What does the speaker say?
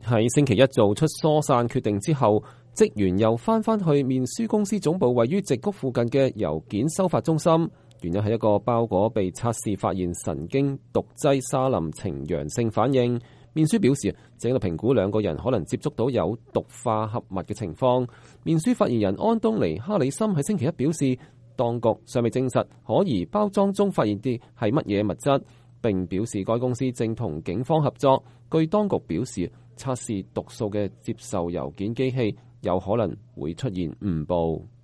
喺星期一做出疏散決定之後，職員又返去面書公司總部位於矽谷附近嘅郵件收發中心，原因係一個包裹被測試發現神經毒劑沙林呈陽性反應。面書表示正喺度評估兩個人可能接觸到有毒化合物嘅情況。面書發言人安東尼·哈里森喺星期一表示，當局尚未證實可疑包裝中發現啲係乜嘢物質，並表示該公司正同警方合作。據當局表示，測試毒素嘅接受郵件機器有可能會出現誤報。